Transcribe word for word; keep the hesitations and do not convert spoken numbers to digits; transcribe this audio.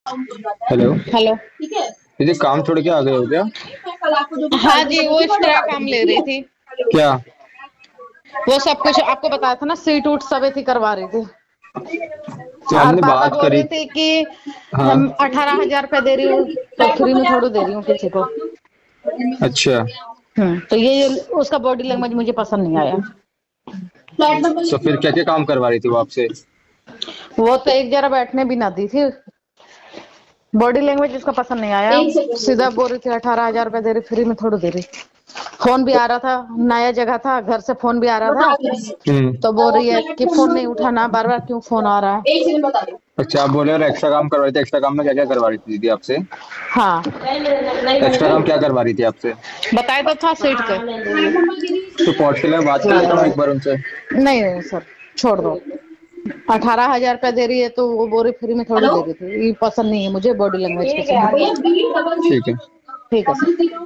Hello. Hello. दीदी काम छोड़ के आ गए हो क्या? हाँ जी, वो एक्स्ट्रा काम ले रही थी। क्या? वो सब कुछ आपको बताया था ना, सीट उट सब ऐसी करवा रही थी। तो और हमने बाबा बात बोल करी। रही थी कि हाँ। हम अठारह हजार रुपया दे रही हूँ तो फ्री में थोड़ी दे रही हूँ किसी को। अच्छा। हम्म तो ये उसका बॉडी लैंग्वेज मुझे पसंद नहीं आया। तो फिर क्या क्या काम करवा रही थी वो आपसे? वो तो एक जरा बैठने भी ना दी थी। बॉडी लैंग्वेज उसका पसंद नहीं आया। सीधा बोल रही थी अठारह हजार रुपया दे रही, फ्री में थोड़ी दे रही। फोन भी आ रहा था, नया जगह था, घर से फोन भी आ रहा था। हम्म। तो बोल रही है कि फोन नहीं उठाना, बार बार क्यों फोन आ रहा है। अच्छा, आप बोले और एक्स्ट्रा काम करवा रही थी। एक्स्ट्रा काम में क्या क्या करवा रही थी दीदी आपसे? हाँ, एक्स्ट्रा काम क्या करवा रही थी आपसे? बताए तो था सीट के। तो पहुंच के लिए बात कर लेता हूँ एक बार उनसे। नहीं नहीं सर, छोड़ दो। अठारह हजार रुपया दे रही है तो वो बोरी फ्री में थोड़ी दे रही थी। ये पसंद नहीं है मुझे, बॉडी लैंग्वेज किसी की। ठीक है। ठीक है सर।